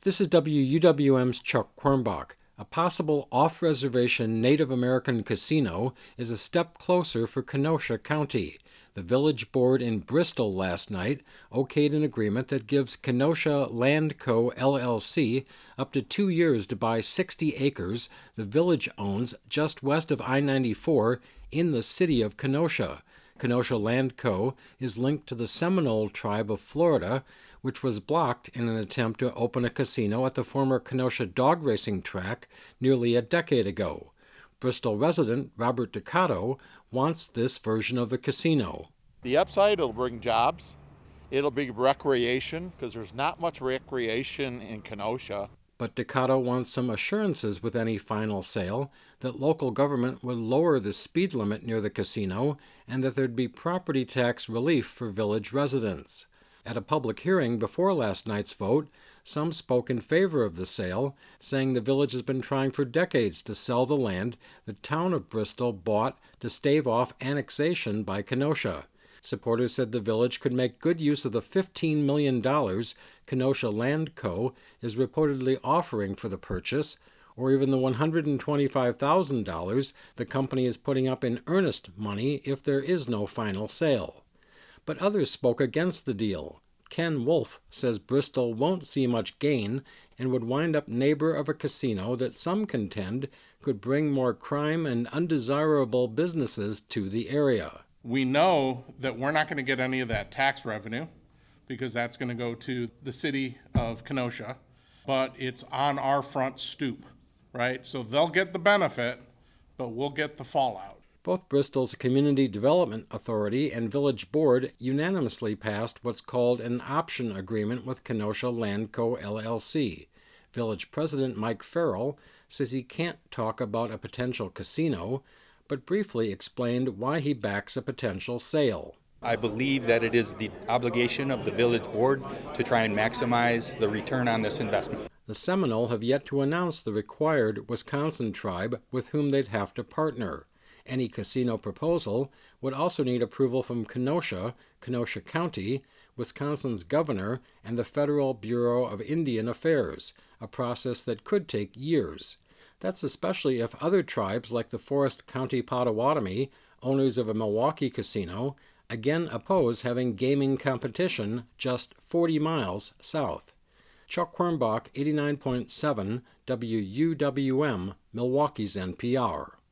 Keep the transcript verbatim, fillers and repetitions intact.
This is W U W M's Chuck Quirmbach. A possible off-reservation Native American casino is a step closer for Kenosha County. The village board in Bristol last night okayed an agreement that gives Kenosha Land Co. L L C up to two years to buy sixty acres the village owns just west of I ninety-four in the city of Kenosha. Kenosha Land Co. is linked to the Seminole tribe of Florida, which was blocked in an attempt to open a casino at the former Kenosha dog racing track nearly a decade ago. Bristol resident Robert Ducato wants this version of the casino. The upside, it'll bring jobs. It'll bring recreation, because there's not much recreation in Kenosha. But Ducato wants some assurances with any final sale that local government would lower the speed limit near the casino and that there'd be property tax relief for village residents. At a public hearing before last night's vote, some spoke in favor of the sale, saying the village has been trying for decades to sell the land the town of Bristol bought to stave off annexation by Kenosha. Supporters said the village could make good use of the fifteen million dollars Kenosha Land Co. is reportedly offering for the purchase, or even the one hundred twenty-five thousand dollars the company is putting up in earnest money if there is no final sale. But others spoke against the deal. Ken Wolf says Bristol won't see much gain and would wind up neighbor of a casino that some contend could bring more crime and undesirable businesses to the area. We know that we're not going to get any of that tax revenue because that's going to go to the city of Kenosha, but it's on our front stoop, right? So they'll get the benefit, but we'll get the fallout. Both Bristol's Community Development Authority and Village Board unanimously passed what's called an option agreement with Kenosha Land Co. L L C. Village President Mike Farrell says he can't talk about a potential casino, but briefly explained why he backs a potential sale. I believe that it is the obligation of the village board to try and maximize the return on this investment. The Seminole have yet to announce the required Wisconsin tribe with whom they'd have to partner. Any casino proposal would also need approval from Kenosha, Kenosha County, Wisconsin's governor, and the Federal Bureau of Indian Affairs, a process that could take years. That's especially if other tribes like the Forest County Potawatomi, owners of a Milwaukee casino, again oppose having gaming competition just forty miles south. Chuck Quirmbach, eighty-nine point seven W U W M, Milwaukee's N P R.